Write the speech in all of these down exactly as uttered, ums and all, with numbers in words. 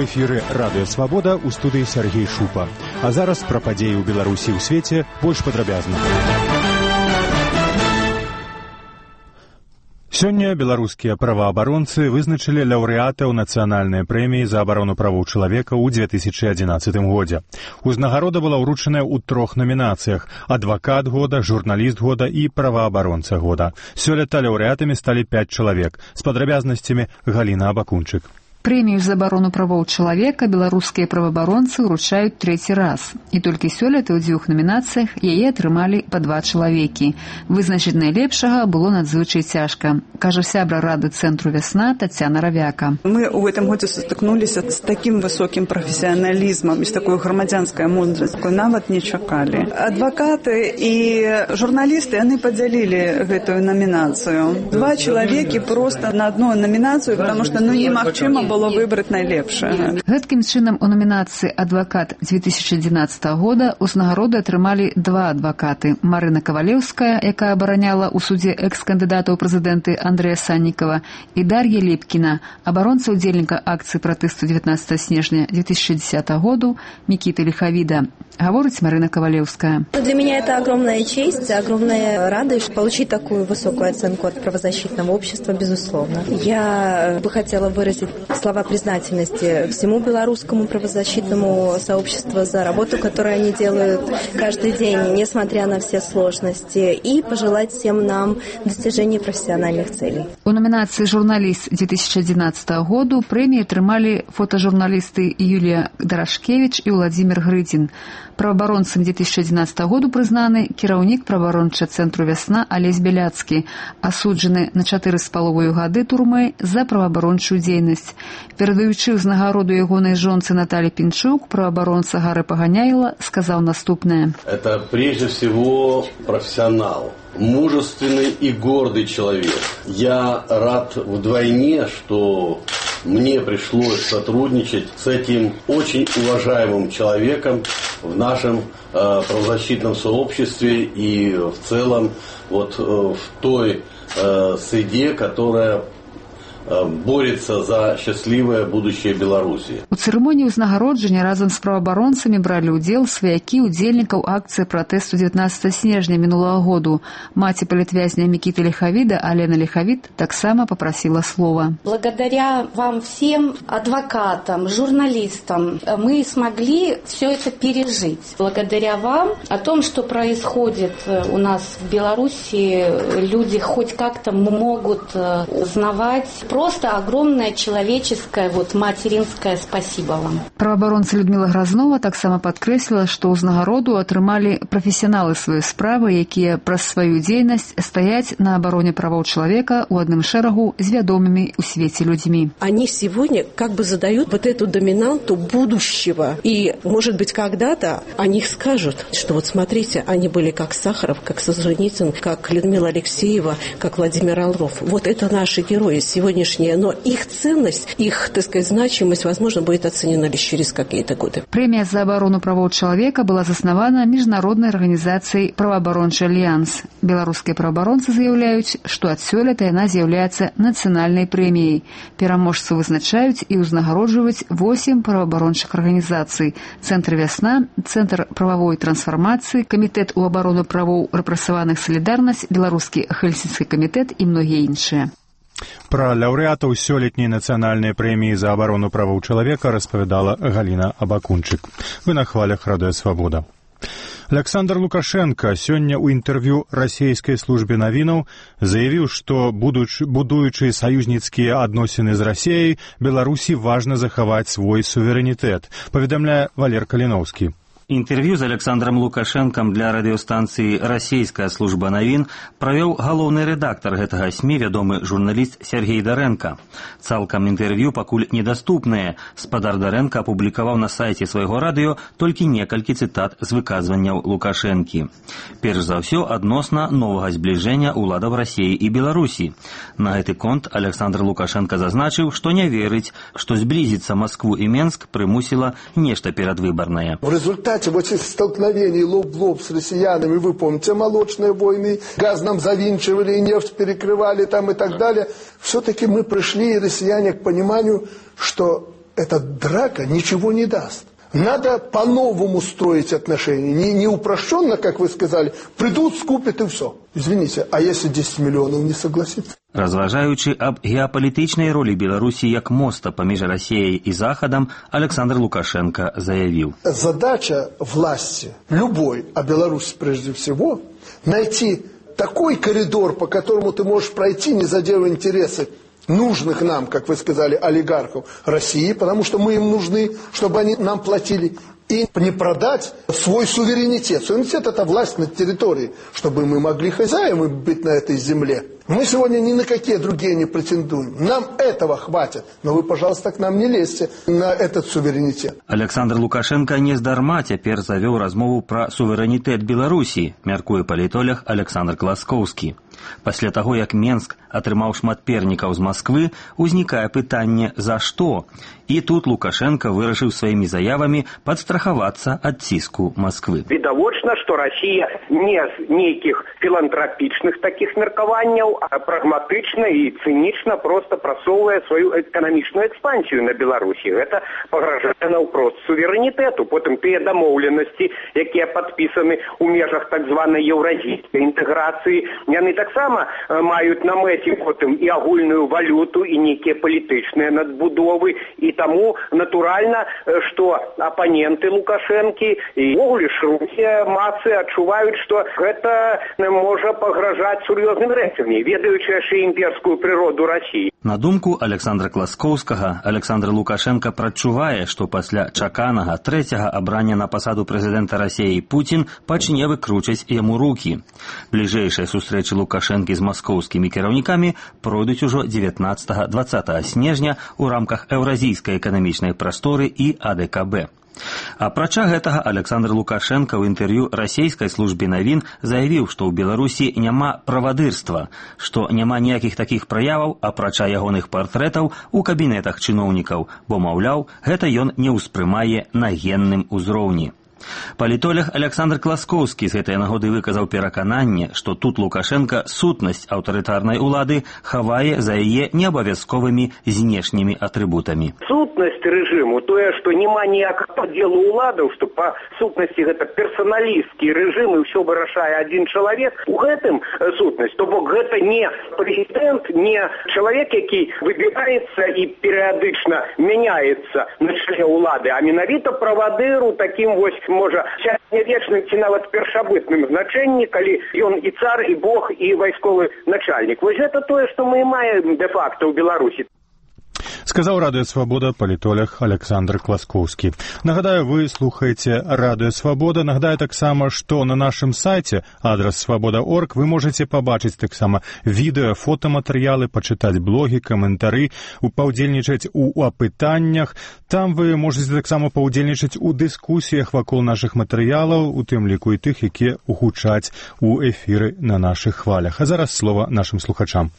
У эфіры «Радыё Свабода», у студыі Сергей Шупа. А зараз пра падзеі ў Беларусі і ў свеце больш падрабязна. Сёння беларускія праваабаронцы вызначылі лаўрэатаў нацыянальнай прэміі за абарону правоў чалавека ў две тысячы адзінаццатым годзе. Узнагарода была ўручаная ў трох намінацыях: адвакат года, журналіст года і праваабаронца года. Сёлета лаўрэатамі сталі пяць чалавек. З падрабязнасцямі Галіна Абакунчык. Прэмію за абарону правоў чалавека беларускія праваабаронцы ўручаюць трэці раз. І толькі сёлета ў дзвюх намінацыях яе атрымалі па два чалавекі. Вызначыць найлепшага было надзвычай цяжка, кажа сябра рады цэнтру «Вясна» Тацяна Равяка. Мы ў гэтым годзе сутыкнуліся з такім высокім прафесіяналізмам і з такой грамадзянскай мудрасцю, нават не чакалі. Адвакаты і журналісты, яны падзялілі гэтую намінацыю. Два чалавекі проста на одну намінацыю, потому што ну немагчыма было выбраць найлепшае. Гэткім чынам у намінацыі «Адвакат» две тысячи адзінаццатага года ўзнагароды атрымалі два адвакаты: Марына Кавалеўская, якая абараняла ў судзе экс-кандыдата ў прэзідэнты Андрэя Саннікава, і Дар'я Лепкіна, абаронца удзельніка акцыі пратэсту дзевятнадцатага снежня две тысячи десятого году Микиты Лиховида. Говорит Марина Ковалевская. Для меня это огромная честь, огромная радость получить такую высокую оценку от правозащитного общества, безусловно. Я бы хотела выразить слова признательности всему белорусскому правозащитному сообществу за работу, которую они делают каждый день, несмотря на все сложности, и пожелать всем нам достижения профессиональных целей. У номинации «Журналист» две тысячи одиннадцатого года премии отрымали фотожурналисты Юлия Дорошкевич и Владимир Грыдин. Праваабаронцам две тысячи одиннадцатого года признаны кіраўнік праваабарончага цэнтру «Вясна» Алесь Беляцкі, асуджаны на чатыры з паловаю гады турмы за праваабарончую дзейнасць. Перадаючы ўзнагароду ягонай жонцы Наталі Пінчук, праваабаронца Гары Паганяйла сказаў наступнае. Это прежде всего профессионал, мужественный и гордый человек. Я рад вдвойне, что мне пришлось сотрудничать с этим очень уважаемым человеком в нашем э, правозащитном сообществе и в целом вот, э, в той э, среде, которая борется за счастливое будущее Беларуси. У цырымоніі ўзнагароджання разам з праваабаронцамі бралі ўдзел сваякі удзельнікаў акцыі пратэсту дзевятнадцатага снежня мінулага году. Маці палітвязня Микиты Лиховида, Алена Лиховид, таксама попросила слова. Благодаря вам всем, адвокатам, журналистам, мы смогли все это пережить. Благодаря вам, о том, что происходит у нас в Беларуси, люди хоть как-то могут узнавать. Просто огромное человеческое, вот, материнское спасибо вам. Праваабаронца Людмила Грознова таксама падкрэсліла, што ўзнагароду атрымалі прафесіяналы сваёй справы, якія праз сваю дзейнасць стаяць на абароне правоў чалавека ў адным шэрагу з вядомымі ў свеце людзьмі. Они сегодня как бы задают вот эту доминанту будущего. И, может быть, когда-то о них скажут, что вот смотрите, они были как Сахаров, как Солженицын, как Людмила Алексеева, как Владимир Орлов. Вот это наши герои сегодня. Но их ценность, их, так сказать, значимость, возможно, будет оценена лишь через какие-то годы. Премия за оборону правоў чалавека была заснавана міжнароднай арганізацыяй «Праваабарончы альянс». Беларускія праваабаронцы заяўляюць, што ад сёлета яна з'яўляецца нацыянальнай прэміяй. Пераможцы вызначаюць і ўзнагароджваюць восем праваабарончых арганізацый: Цэнтр «Вясна», Цэнтр прававой трансфармацыі, Камітэт у абарону правоў рэпрэсаваных «Салідарнасць», Беларускі Хельсінскі камітэт і многія іншыя. Пра лаўрэатаў сёлетняй нацыянальнай прэміі за абарону правоў чалавека распавядала Галіна Абакунчык. Вы на хвалях «Радыё Свабода». Александр Лукашенко сёння ў інтэрв'ю расійскай службе навінаў заявіў, што, будуючы саюзніцкія адносіны з Расіяй, Беларусі важна захаваць свой суверэнітэт, паведамляе Валер Каліноўскі. Інтэрв'ю з Александром Лукашэнкам для радыёстанцыі «Расійская служба навін» правёў галоўны рэдактар гэтага СМІ, вядомы журналіст Сергей Дарэнка. Цалкам інтэрв'ю пакуль недаступнае. Спадар Дарэнка апублікаваў на сайце свайго радыё толькі некалькі цытат з выказванняў Лукашэнкі. Перш за ўсё, адносна новага збліжэння ўладаў Расіі і Беларусі. На гэты конт Александр Лукашенко зазначыў, што не верыць, што зблізіцца Маскву і Менск прымусіла нешта перадвыбарнае. В результате вот этих столкновений лоб в лоб с россиянами, вы помните, молочные войны, газ нам завинчивали, нефть перекрывали там и так далее. Все-таки мы пришли, россияне, к пониманию, что эта драка ничего не даст. Надо по-новому строить отношения. Не, не упрощенно, как вы сказали, придут, скупят и все. Извините, а если десять миллионов не согласится? Разважаючы аб геапалітычнай ролі Беларусі як моста паміж Расіяй і Захадам, Александр Лукашенко заявил. Задача власти, любой, а Беларусь прежде всего, найти такой коридор, по которому ты можешь пройти, не задев интересы нужных нам, как вы сказали, олигархов России, потому что мы им нужны, чтобы они нам платили, и не продать свой суверенитет. Суверенитет – это власть над территорией, чтобы мы могли хозяевами быть на этой земле. Мы сегодня ни на какие другие не претендуем. Нам этого хватит. Но вы, пожалуйста, к нам не лезьте на этот суверенитет. Александр Лукашенко нездарма цяпер завёў размову пра суверэнітэт Беларусі, мяркуе палітолог Александр Класкоўскі. Пасля таго, як Менск атрымаў шмат пернікаў з Масквы, узнікае пытанне «За што?». І тут Лукашенко вырашыў сваімі заявамі падстрахавацца ад ціску Масквы. Відавочна, што Расія не з нейкіх філантрапічных такіх меркаванняў, а прагматычна і цынічна проста прасоўвае сваю эканамічную экспансію на Беларусі. Гэта пагражае наўпрост суверэнітэту. Потым тыя дамоўленасці, якія падпісаны ў межах так званай еўразійскай інтэграцыі, яны таксама маюць на мэце потым і агульную валюту, і нейкія палітычныя надбудовы, і таму натуральна, што апаненты Лукашэнкі і ўвогуле шырокія масы адчуваюць, што гэта можа пагражаць сур'ёзным рэчамі, ведаючы яшчэ імперскую прыроду Расіі. На думку Александра Класкоўскага, Александр Лукашенко прачувае, што пасля чаканага трэцяга абрання на пасаду прэзідэнта Расіі Пуцін пачне выкручваць яму рукі. Бліжэйшыя сустрэчы Лукашэнкі з маскоўскімі кіраўнікамі пройдуць ужо дзевятнаццатага-дваццатага снежня ў рамках Еўразійскай эканамічнай прасторы і А Дэ Ка Бэ. Апрача гэтага, Александр Лукашенко ў інтэрв'ю расійскай службе навін заявіў, што ў Беларусі няма правадырства, што няма ніякіх такіх праяваў, апрача ягоных партрэтаў у кабінетах чыноўнікаў, бо, маўляў, гэта ён не ўспрымае на генным узроўні. Палітолог Александр Класкоўскі з гэтай нагоды выказаў перакананне, што тут Лукашенко сутнасць аўтарытарнай улады хавае за яе неабавязковымі знешнімі атрыбутамі. Сутнасць рэжыму, тое, што няма ніякага падзелу уладаў, што па сутнасці гэта персаналісцкі рэжым і ўсё вырашае адзін чалавек, у гэтым сутнасць, то бок гэта не прэзідэнт, не чалавек, які выбіраецца і перыядычна мяняецца на чале улады, а менавіта правадыр у такім вось можа сярэднявечным ці нават першабытным значэнні, калі ён і цар, і бог, і вайсковы начальнік. Вось гэта тое, што мы маем дэ-факта ў Беларусі. Сказаў Радыё Свабода палітолог Александр Класкоўскі. Нагадаю, вы слухаеце Радыё Свабода. Нагадаю таксама, што на нашым сайце адрас свабода точка орг вы можаце пабачыць таксама відэо, фотаматэрыялы, пачытаць блогі, каментары, паўдзельнічаць у апытаннях. Там вы можаце таксама паўдзельнічаць у дыскусіях вакол нашых матэрыялаў, у тым ліку і тых, якія гучаць у эфіры на нашых хвалях. А зараз слова нашым слухачам.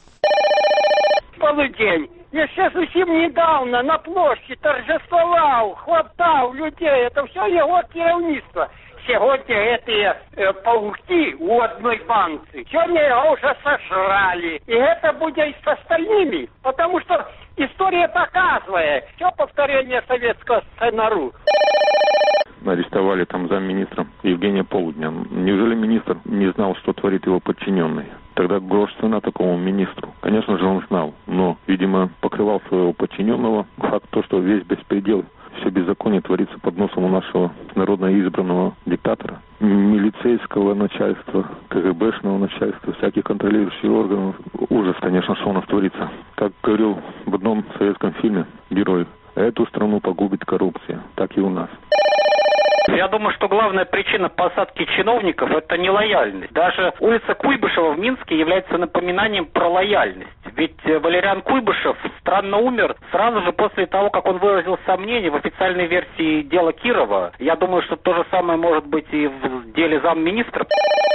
Полудень. Еще совсем недавно на площади торжествовал, хватал людей. Это все его керівництво. Сегодня эти э, пауки у одной банки. Сегодня его уже сожрали. И это будет и с остальными. Потому что история показывает. Все повторение советского сценария. Арестовали там замминистра Евгения Полудня. Неужели министр не знал, что творит его подчиненный? Тогда грош цена такому министру. Конечно же, он знал, но, видимо, покрывал своего подчиненного. Факт то, что весь беспредел, все беззаконие творится под носом у нашего народно избранного диктатора. Милицейского начальства, ка гэ бэшного начальства, всяких контролирующих органов. Ужас, конечно, что у нас творится. Как говорил в одном советском фильме герой, эту страну погубит коррупция. Так и у нас. Я думаю, что главная причина посадки чиновников – это нелояльность. Даже улица Куйбышева в Минске является напоминанием про лояльность. Ведь Валериан Куйбышев странно умер сразу же после того, как он выразил сомнения в официальной версии дела Кирова. Я думаю, что то же самое может быть и в деле замминистра.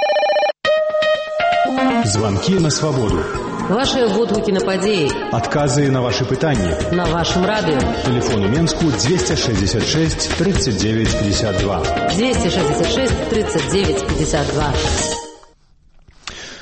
Звонки на свободу. Ваши водгуки на падеи. Отказы на ваши пытания. На вашем радио. Телефон у Менску двести шестьдесят шесть тридцать девять пятьдесят два. двести шестьдесят шесть тридцать девять пятьдесят два.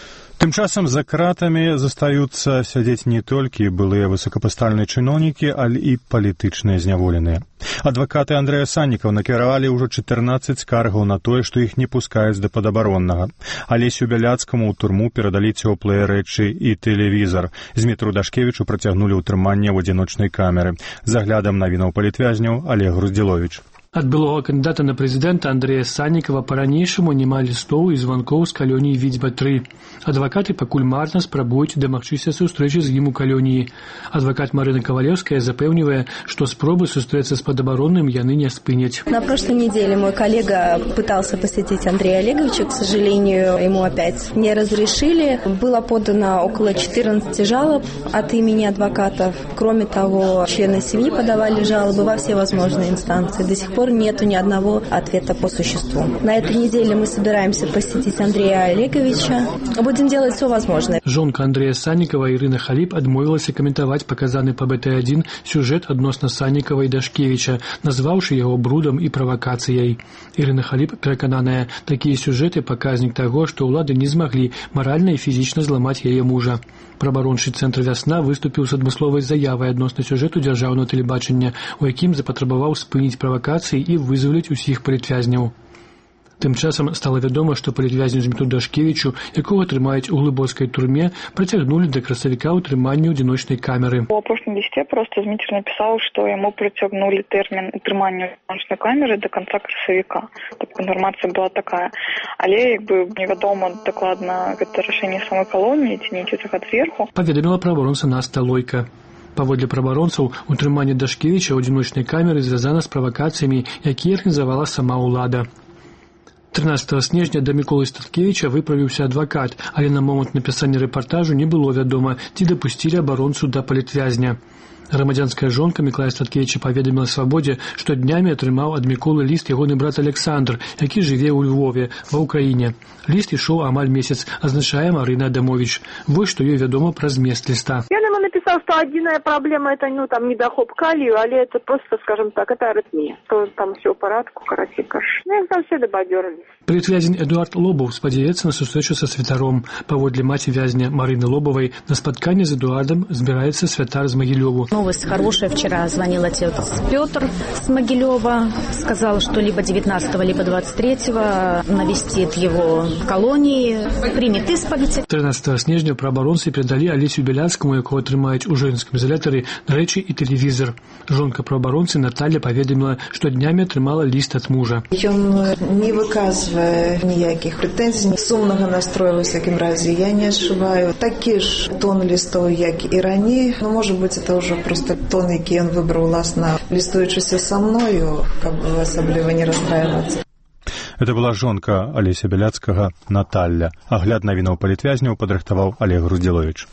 Тым часам за кратамі застаюцца сядзець не толькі былыя высокапастальныя чыноўнікі, але і палітычныя зняволеныя. Адвакаты Андрэя Саннікава накіравалі ўжо чатырнаццаць скаргаў на тое, што іх не пускаюць да падабароннага. Алесю Бяляцкаму ў турму перадалі цёплыя рэчы і тэлевізар. Змітру Дашкевічу працягнулі ўтрыманне ў адзіночнай камеры. З аглядам навінаў палітвязняў Олег Груздзіловіч. Ад былога кандидата на президента Андрея Санникова по-ранейшаму няма лістоў і званкоў з калоніі Відзьба три. Адвакаты пакуль марна спрабуюць дамагчыся сустрэчы з ім у калоніі. Адвакат Марина Ковалевская запэўнівае, што спробы сустрэцца з падабаронным яны не спыняць. На прошлой неделе мой коллега пытался посетить Андрея Олеговича. К сожалению, ему опять не разрешили. Было подано около четырнадцати жалоб от имени адвокатов. Кроме того, члены семьи подавали жалобы во все возможные инстанции. До сих пор нету ни одного ответа по существу. На этой неделе мы собираемся посетить Андрея Олеговича. Будем делать все возможное. Жонка Андрея Санникова Ирина Халип адмовілася каментаваць паказаны па бэ тэ адзін сюжэт адносна Санникова і Дашкевіча, назваўшы яго брудам і правакацыяй. Ирина Халип перакананая, такія сюжэты паказнік таго, што ўлады не змаглі маральна і фізічна зламаць яе мужа. Праваабарончы цэнтр «Вясна» выступіў з адмысловай заявай адносна сюжэту дзяржаўнага тэлебачання, у якім запатрабаваў спыніць правакацыі і вызваліць усіх палітвязняў. Тым часам стала вядома, што палітвязню Змітру Дашкевічу, якога трымаюць у глыбоцкай турме, працягнулі да красавіка ўтрымання адзіночнай камеры. У апошнім лісце просто Зміцер напісаў, што яму працягнулі тэрмін утрымання адзіночнай камеры до конца красавіка. Так інфармацыя была такая. Але як бы невядома дакладна гэта рашэнне самой калоніі ці нейкі загад зверху. Паведаміла праваабаронца Наста Лойка. Паводле праваабаронцаў, утрыманне Дашкевіча ў адзіночнай камеры звязана з правакацыямі, якія арганізавала сама ўлада. тринадцатого снежня да Міколы Статкевіча выправіўся адвакат, але на момант напісання рэпартажу не было вядома, ці дапусцілі абаронцу да палітвязня. Грамадзянская жонка Міколая Статкевіча паведаміла Свабодзе, што днямі атрымаў ад Міколы ліст ягоны брат Александр, які жыве ў Львове, ва ўкраіне. Ліст ішоў амаль месяц, азначае Марына Адамович. Вось што ёй вядома пра змест ліста. Я ему написал, что одинная проблема это, ну, там, недохоп калию, але это просто, скажем так, это аритмия. То там все в порядку, коротенько. Ну, их там все дободерались. Палітвязень Эдуард Лобаў спадзяецца на сустрэчу са святаром. Паводле маці вязня Марыны Лобавай на спатканне з Эдуардом збіраецца святар з Магілёву. Новость хорошая. Вчера звонил отец Петр с Могилева. Сказал, что либо девятнадцатого, либо двадцать третьего навестит его в колонии, примет исповедь. тринадцатого снежня праваабаронцы перадалі Алесю Бяляцкаму, якого трымаюць у жодзінскім изолятары, рэчы і тэлевізор. Жонка праваабаронцы Наталья паведаміла, што днямі атрымала ліст ад мужа. Ён не выказвае ніякіх прэтэнзій, сумнага настрою, в всякім разе, я не адчуваю такі ж тон лістов, як і раней. Ну, может быть, это уже просто тон, які ён выбраў уласна, лістуючыся са мною, каб асабліва не расстраиваться. Это была жонка Алеся Бяляцкага Наталья. Агляд навінаў палітвязняў падрыхтаваў Олег Груздзіловіч.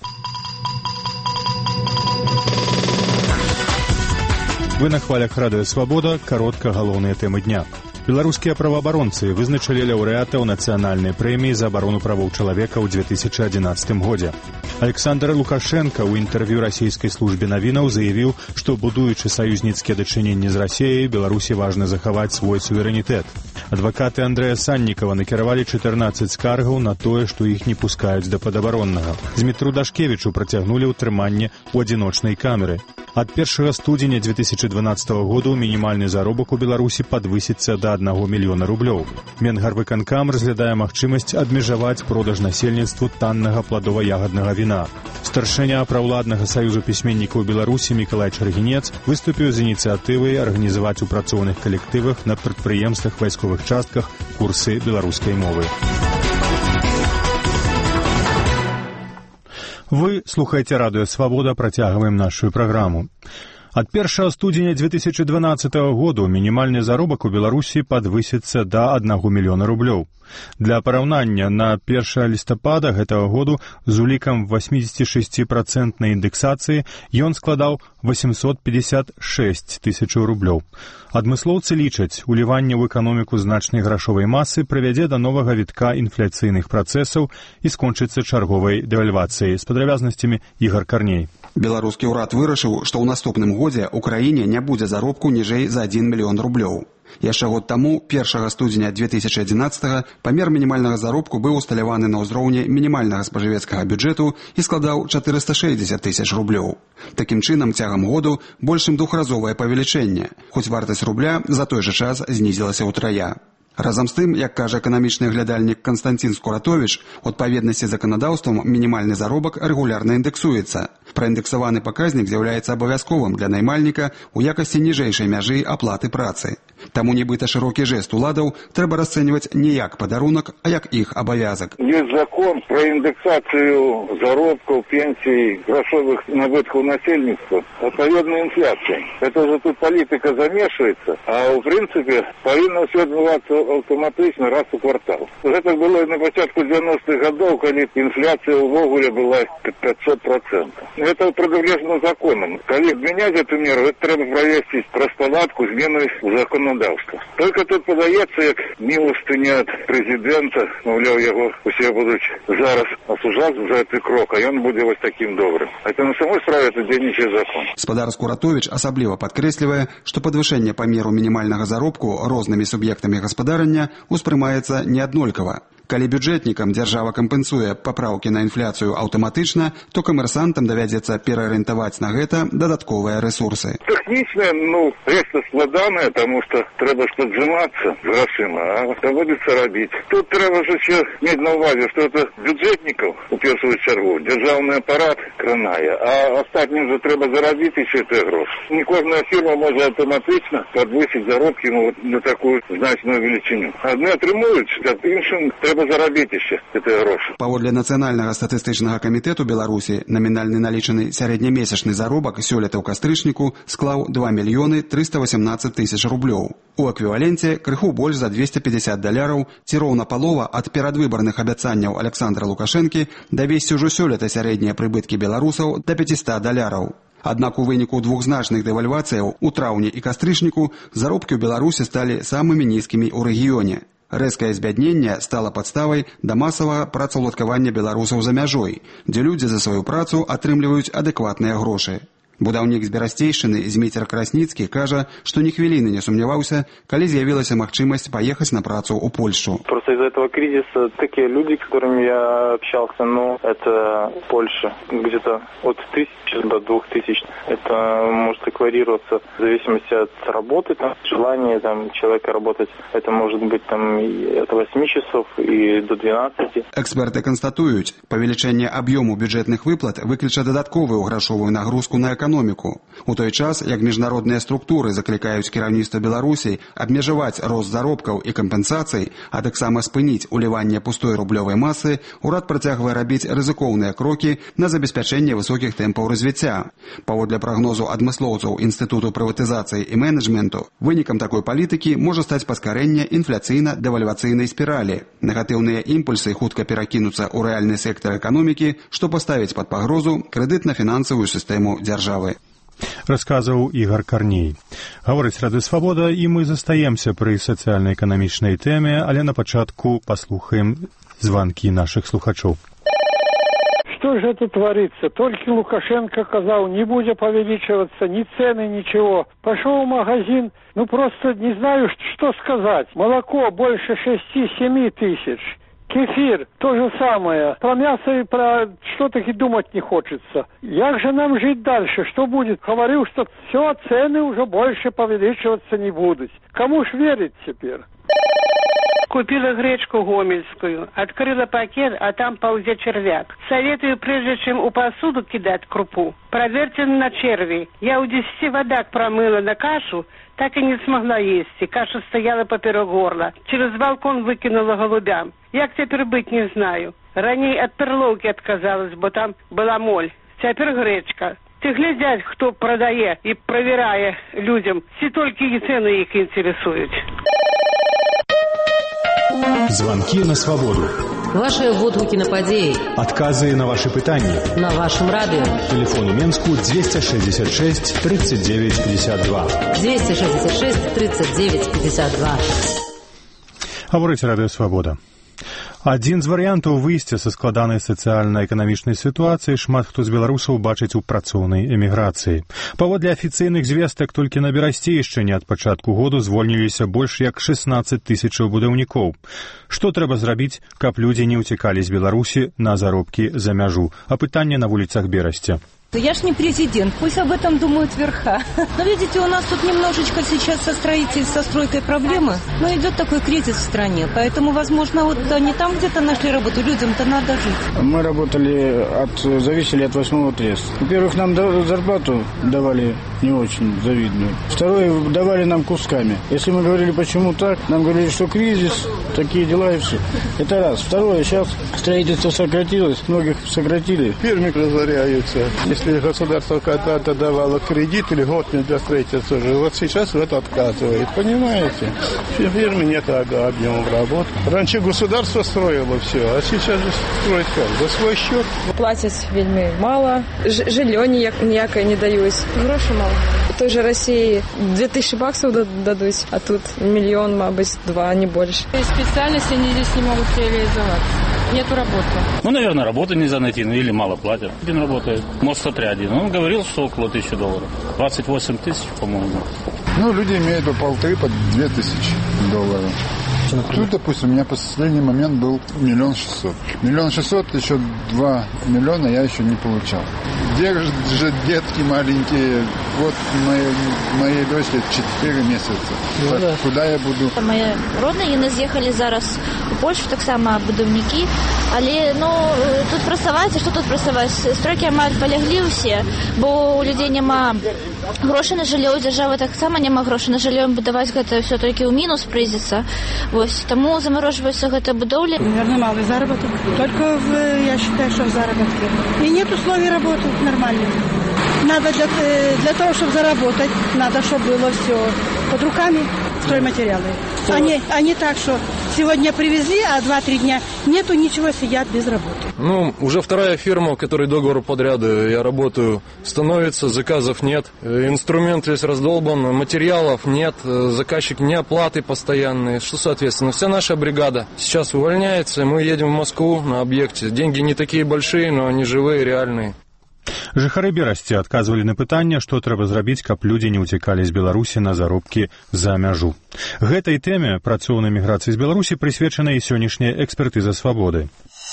Вы на хвалях радыё «Свабода», каротка галоўныя тэмы дня. Беларускія праваабаронцы вызначылі лаўрэатаў нацыянальнай прэміі за абарону правоў чалавека ў две тысячы адзінаццатым годзе. Александр Лукашенко ў інтэрв'ю расійскай службе навінаў заявіў, што, будуючы саюзніцкія дачыненні з Расіяй, Беларусі важна захаваць свой суверэнітэт. Адвакаты Андрэя Саннікава накіравалі чатырнаццаць скаргаў на тое, што іх не пускаюць да падабароннага. Змітру Дашкевічу працягнулі ўтрыманне ў адзіночнай камеры. Ад першага студзеня две тысячи дванаццатого году мінімальны заробак у Беларусі падвысіцца да аднаго мільёна рублёў. Менгарвыканкам разглядае магчымасць абмежаваць продаж насельніцтву таннага пладова-ягаднага віна. Старшыня праўладнага саюзу пісьменнікаў Беларусі Мікалай Чаргінец выступіў з ініцыятывай арганізаваць у працоўных калектывах на прадпрыемствах, вайсковых частках курсы беларускай мовы. Вы слухаеце радыё «Свабода», працягваем нашу праграму. Ад першага студзеня две тысячи дванаццатого году мінімальны заробак у Беларусі падвысіцца да аднаго мільёна рублёў. Для параўнання, на першага лістапада гэтага году з улікам восьмидесятишестипроцентнай індэксацыі ён складаў восемьсот пятьдесят шесть тысяч рублёў. Адмыслоўцы лічаць, уліванне ў эканоміку значнай грашовай масы прывядзе да новага вітка інфляцыйных працэсаў і скончыцца чарговай дэвальвацыяй. З падрабязнасцямі Ігор Карней. Беларускі ўрад вырашыў, што ў наступным годзе ў краіне не будзе заробку ніжэй за адзін мільён рублёў. Яшчэ год таму, першага студзеня две тысячи адзінаццатага, памер мінімальнага заробку быў усталяваны на ўзроўні мінімальнага спажывецкага бюджэту і складаў чатырыста шэсцьдзесят тысяч рублёў. Такім чынам, цягам году большым двухразовае павелічэнне, хоць вартасць рубля за той жа час знізілася ўтрая. Разам з тым, як кажа эканамічны глядальнік Константин Скуратович, у адпаведнасці з заканадаўствам мінімальны заробак рэгулярна індэксуецца. Праіндексаваны паказнік з'яўляецца абавязковым для наймальніка ў якасці ніжэйшай мяжы аплаты працы. Таму нібыта шырокі жэст уладаў трэба расцэньваць не як падарунак, а як іх абавязак. Есть закон про индексацию заработков, пенсий, грошовых набытков насельництва отповедной инфляции. Это уже тут политика замешивается, а в принципе повинно все отбываться автоматично раз у квартал. Это было на початку девяностых годов, когда инфляция в Огуле была пятьсот процентов. Это предуглежено законом. Когда менять эту меру, это треба провести простоватку, змену законодательства. Только тут подается, як милостыня от президента, мовляв, его усе будут зараз осужать за этот крок, а он будет вот таким добрым. Это на самой справе это дзейнічае закон. Спадар Скуратович асабліва падкрэслівае, што падвышэнне памеру мінімальнага заробку рознымі суб'ектамі гаспадарання успрымаецца неаднолькава. Калі бюджэтнікам дзяржава кампенсуе папраўкі на інфляцыю аўтаматычна, то камерсантам давядзецца пераарыентаваць на гэта дадатковыя рэсурсы. Тэхнічна, ну, рэшта складаная, таму што трэба ж паджымацца з грашыма, а даводзіцца рабіць. Тут трэба ж ще мець на ўвазе, што это бюджэтнікаў, у першую чаргу, дзяржаўны апарат кранае, а астатнім же трэба зарабіць іще тыя грошы. Не кожная фірма можа аўтаматычна падвысіць заробкі ну, на такую значную велічыню. Адны атрымуюць, а іншым трэба заробіць яшчэ гэтыя грошы. Паводле Нацыянальнага статыстычнага камітэту Беларусі намінальны налічаны сярэднямесячны заробак сёлета ў кастрычніку склаў два мільёны трыста васямнаццаць тысяч рублёў. У эквіваленце крыху больш за двести пятьдесят даляраў, ці роўна палова ад перадвыбарных абяцанняў Александра Лукашэнкі давесці ўжо сёлета сярэднія прыбыткі беларусаў да пятьсот даляраў. Аднак у выніку двухзначных дэвальвацыяў у траўні і кастрычніку заробкі ў Беларусі сталі самымі нізкімі ў рэгіёне. Рэзкае збядненне стала падставай да масавага працаўладкавання беларусаў за мяжой, дзе людзі за сваю працу атрымліваюць адэкватныя грошы. Будаўнік з Берасцейшчыны Зміцер Красніцкі кажа, што ні хвіліны не сумняваўся, калі з'явілася магчымасць паехаць на працу ў Польшу. Просто из-за этого кризиса такие люди, с которыми я общался, ну, это Польша, где-то от тысячи до двух тысяч. Это может варьироваться в зависимости от работы, там, желания там, человека работать. Это может быть там, от восьми часов и до двенадцати. Эксперты констатуюць, павелічэнне аб'ёму бюджэтных выплат выкліча дадатковую грашовую нагрузку на эканоміку. У той час, як міжнародныя структуры заклікаюць кіраўніцтва Беларусі абмежаваць рост заробкаў і кампенсацый, а таксама спыніць уліванне пустой рублёвай масы, урад працягвае рабіць рызыкоўныя крокі на забеспячэнне высокіх тэмпаў развіцця. Паводле прагнозу адмыслоўцаў Інстытуту прыватызацыі і менеджменту, вынікам такой палітыкі можа стаць паскарэнне інфляцыйна-дэвальвацыйнай спіралі. Негатыўныя імпульсы хутка перакінуцца ў рэальны сектар эканомікі, што паставіць пад пагрозу крэдытна-фінансавую сістэму дзяржавы. Расказаў Ігар Карней. Гаворыць Радыё Свабода, і мы застаемся пры сацыяльна-эканамічнай тэме, але на пачатку паслухаем званкі нашых слухачоў. Что же это творится? Только Лукашенко сказал, не будет увеличиваться ни цены, ничего. Пошел в магазин, ну просто не знаю, что сказать. Молоко больше шести-семи тысяч. Кефир то же самое. Про мясо и про что-то и думать не хочется. Як же нам жить дальше? Что будет? Говорил, что все, цены уже больше увеличиваться не будут. Кому ж верить теперь? Купила гречку гомельскую, открыла пакет, а там ползет червяк. Советую, прежде чем у посуду кидать крупу, проверьте на черви. Я у десяти водак промыла на кашу, так и не смогла есть, и каша стояла поперек горла. Через балкон выкинула голубям. Як теперь быть, не знаю. Ранее от перловки отказалась, бо там была моль. Теперь гречка. Ты глядять, кто продає и проверяя людям, все только и цены их интересуют. Звонки на свободу. Ваши водгуки на падеи. Отказы на ваши пытания. На вашем радио. Телефон у Менску двести шестьдесят шесть тридцать девять пятьдесят два. двести шестьдесят шесть тридцать девять пятьдесят два. Говорить Радио Свобода. Адзін з варыянтаў выйсця са складанай сацыяльна-эканамічнай сітуацыі шмат хто з беларусаў бачыць у працоўнай эміграцыі. Паводле афіцыйных звестак, толькі на Берасцейшчыне ад пачатку году звольніліся больш як шестнадцать тысячаў будаўнікоў. Што трэба зрабіць, каб людзі не ўцякалі з Беларусі на заробкі за мяжу? Апытанне на вуліцах Берасця. Я ж не президент, пусть об этом думают верха. Но видите, у нас тут немножечко сейчас со строительством, со стройкой проблемы, но идет такой кризис в стране, поэтому, возможно, вот не там где-то нашли работу, людям-то надо жить. Мы работали, от, зависели от восьмого треста. Во-первых, нам зарплату давали не очень завидную. Второе, давали нам кусками. Если мы говорили, почему так, нам говорили, что кризис, такие дела и все. Это раз. Второе, сейчас строительство сократилось, многих сократили. Фирмы разоряются. Если государство когда-то давало кредит льготный для строительства, вот сейчас это отказывает. Понимаете? В фирме нет объемов работ. Раньше государство строило все, а сейчас же строить как? За свой счет. Платят вельми мало, Ж- жилье ніяке не дають. Грошей мало. В той же России две тысячи баксов дадут, а тут миллион, мабуть, два, не больше. Специальности они здесь не могут реализовать. Нету работы. Ну, наверное, работы нельзя найти, ну или мало платят. Один работает. Мост отряде. Он говорил, что около тысячи долларов. двадцать восемь тысяч, по-моему. Ну, люди имеют по полторы, по две тысячи долларов. Тут, допустим, у меня по последний момент был миллион шестьсот. Миллион шестьсот, еще два миллиона я еще не получал. Где же детки маленькие? Вот моей, моей дочке четыре месяца. Ну, да. Куда я буду? Мої родні, вони з'їхали зараз у Польщу, так само будівники. Але, ну, тут просуваються, що тут просуваються? Стройки мають полягли всі, бо у людей нема грошей на жилье, у держави так само нема грошей на жилье, будувати гэта все тільки у мінус прийдеться. Ось, тому замороживаются гэта будовли. Наверное, малый заработок. Только, в, я считаю, что в заработке. И нет условий работы нормальных. Надо для, для того, чтобы заработать, надо, чтобы было все под руками, стройматериалы. А не, а не так, что сегодня привезли, а два-три дня нету ничего, сидят без работы. Ну, уже вторая фирма, у которой договор подряда я работаю, становится, заказов нет. Инструмент весь раздолбан, материалов нет, заказчик не оплаты постоянные. Что, соответственно, вся наша бригада сейчас увольняется, мы едем в Москву на объекте. Деньги не такие большие, но они живые, реальные. Жыхары Берасці адказвалі на пытанне, што трэба зрабіць, каб людзі не ўцякалі з Беларусі на заробкі за мяжу. Гэтай тэме працоўнай міграцыі з Беларусі прысвечана і сённяшняя экспертыза свабоды.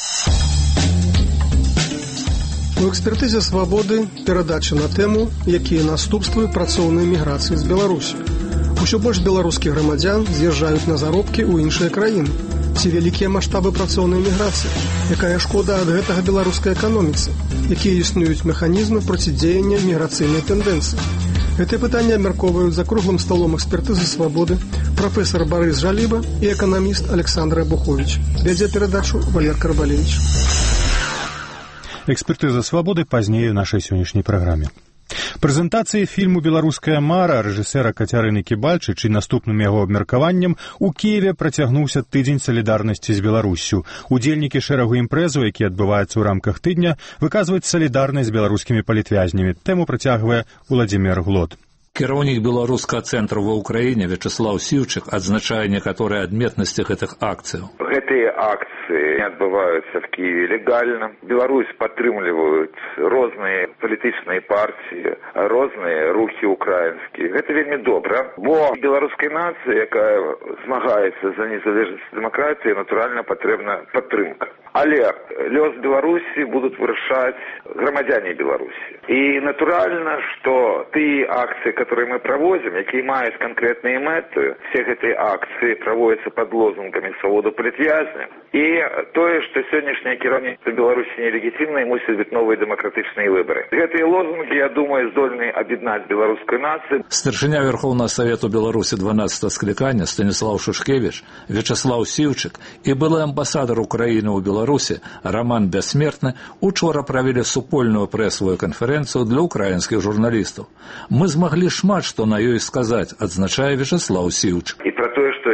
У экспертызе свабоды перадача на тэму, якія наступствы працоўнай міграцыі з Беларусі. Усё больш беларускіх грамадзян з'язджаюць на заробкі ў іншыя краіны. Ці вялікія маштабы працоўнай міграцыі? Якая шкода ад гэтага беларускай эканоміцы? Якія існуюць механізмы процідзеяння міграцыйнай тэндэнцыі? Гэтыя пытанні абмяркоўваюць за круглым сталом экспертызы свабоды прафесар Барыс Жаліба і эканаміст Александр Абухович. Вядзе перадачу Валер Карбалевич. Экспертыза свабоды пазней у нашай сённяшняй праграме. Прэзентацыі фільму «Беларуская мара» рэжысэра Кацярыны Кібальчыч і наступным яго абмеркаваннем у Кіеве працягнуўся тыдзень салідарнасці з Беларуссю. Удзельнікі шэрагу імпрэзаў, які адбываецца ў рамках тыдня, выказваюць салідарнасць з беларускімі палітвязнямі. Тэму працягвае Уладзімір Глод. Кіраўнік беларускага цэнтру ва ўкраіне Вячеслав Сіўчык адзначае некаторыя адметнасці гэтых акцыяў. Гэтыя акцыі адбываюцца в Киеве легальна. Беларусь падтрымліваюць розныя палітычныя партыі, розныя рухі украінскія. Гэта вельмі добра, бо беларускай нацыі, якая змагаецца за незалежнасць дэмакратыі, натуральна патрэбна падтрымка. Але лёс Беларусі будуць вырашаць грамадзяне Беларусі. І натуральна, што тыя акцыі, которые мы проводим, якія маюць конкретные мэты, все гэтыя акции проводятся под лозунгами свободы палітвязня. И тое, что сённяшняе кіраўніцтва Беларусі нелегітимна, і мусяць быць новыя дэмакратычныя выборы. Гэтыя лозунги, я думаю, здольны аб'яднаць беларускую нацыю. Старшыня Верховного Совету Беларусі дванадцатага склікання Станіслав Шушкевич, Вячеслав Сіўчык і былы амбасадар Украіны ў Беларусі Роман Бяссмертны учора правілі супольную прэсавую канферэнцыю для украінскіх журналістаў. Мы змаглі шмат што на ёй сказаць, адзначае Вячеслав Сіўчык. І пра тое, што сёння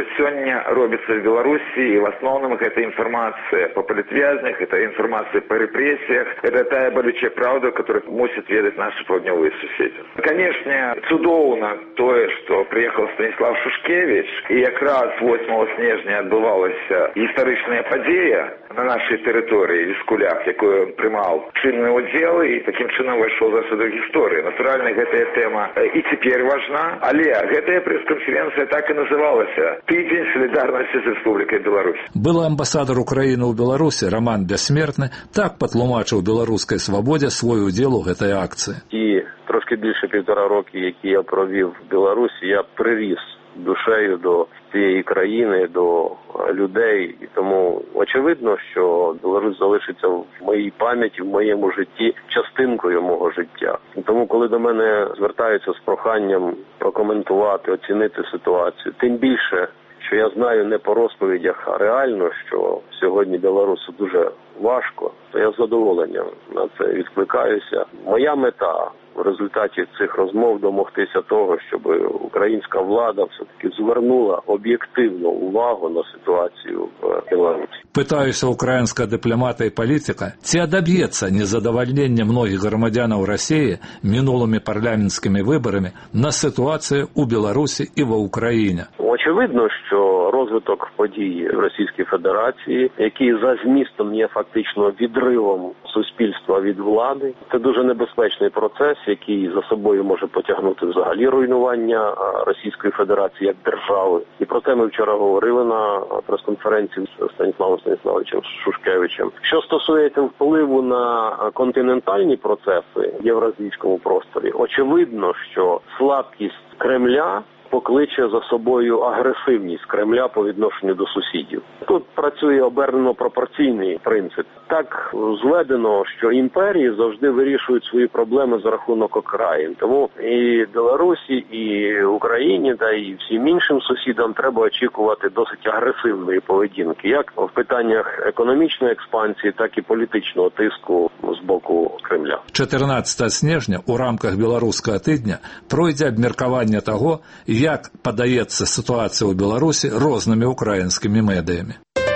сёння робіцца в Беларусі, і в асноўным гэта інфармацыя па палітвязнях, гэта інфармацыя па рэпрэсіях, гэта тая балючая праўда, которую мусяць ведаць нашы паўднёвыя суседзі. Канешне, цудоўна тое, што прыехаў Станіслав Шушкевіч, і якраз восьмага снежня адбывалася гістарычная падзея на нашай тэрыторыі, Віскулях, якую ён прымаў чынны ўдзел і такім чынам увайшоў заўсёды ў гісторыю. Натуральна, гэтая тэма і цяпер важна, але гэтая прэс-канферэнцыя так і называлася «Тыдзень салідарнасці з Рэспублікай Беларусь». Былы амбасадар Украіны ў Беларусі Роман Бяссмертны так патлумачыў беларускай свабодзе свой удзел у гэтай акцыі. І трошки більше півтора роки, які я провів в Білорусі, я приріс душею до цієї країни, до людей. І тому очевидно, що Білорусь залишиться в моїй пам'яті, в моєму житті, частинкою мого життя. І тому, коли до мене звертаються з проханням прокоментувати, оцінити ситуацію, тим більше, що я знаю не по розповідях, а реально, що сьогодні Білорусу дуже важко, то я з задоволенням на це відкликаюся. Моя мета в результаті цих розмов домогтися того, щоб українська влада все-таки звернула об'єктивну увагу на ситуацію в Білорусі. Пытаюся украинского дипломата и политика, ці одобьется незадовольнение многих громадянов России минулыми парламентскими выборами на ситуацию у Беларуси и во Украине. Очевидно, що розвиток подій в Російській Федерації, який за змістом є фактично відривом суспільства від влади, це дуже небезпечний процес, який за собою може потягнути взагалі руйнування Російської Федерації як держави. І про це ми вчора говорили на прес-конференції з Станіславом Станіславовичем Шушкевичем. Що стосується впливу на континентальні процеси в євразійському просторі, очевидно, що слабкість Кремля покличе за собою агресивність Кремля по відношенню до сусідів. Тут працює обернено пропорційний принцип. Так зведено, що імперії завжди вирішують свої проблеми за рахунок окраїн. Тому і Білорусі, і Україні, та і всім іншим сусідам треба очікувати досить агресивної поведінки, як в питаннях економічної експансії, так і політичного тиску з боку Кремля. чотирнадцятого снежня у рамках Білоруського тижня пройде обміркування того, як подається ситуація у Білорусі різними українськими медіями.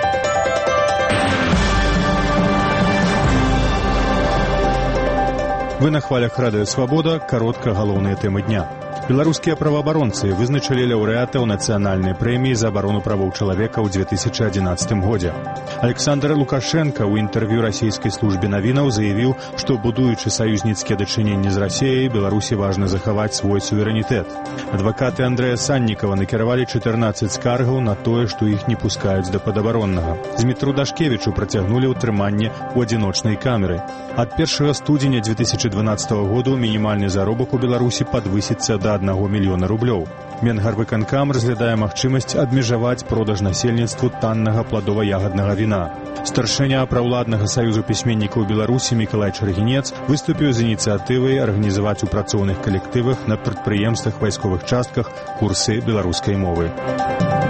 Вы на хвалях Радыё Свабода, каротка галоўныя тэмы дня. Беларускія праваабаронцы вызначылі лаўрэатаў нацыянальнай прэміі за абарону правоў чалавека ў две тысячы адзінаццатым годзе. Александр Лукашенко ў інтэрв'ю расійскай службе навінаў заявіў, што, будуючы саюзніцкія дачыненні з Расіяй, Беларусі важна захаваць свой суверэнітэт. Адвакаты Андрэя Саннікава накіравалі чатырнаццаць скаргаў на тое, што іх не пускаюць да падабароннага. Змітру Дашкевічу працягнулі ўтрыманне ў адзіночнай камеры. Ад першага студзеня две тысячы дванаццатага году мінімальны заробак у Беларусі падвысіцца да аднаго мільёна рублёў. Менгарвыканкам разглядае магчымасць абмежаваць продаж насельніцтву таннага пладова-ягаднага віна. Старшыня праўладнага саюзу пісьменнікаў Беларусі Мікалай Чаргінец выступіў з ініцыятывай арганізаваць у працоўных калектывах на прадпрыемствах, вайсковых частках курсы беларускай мовы.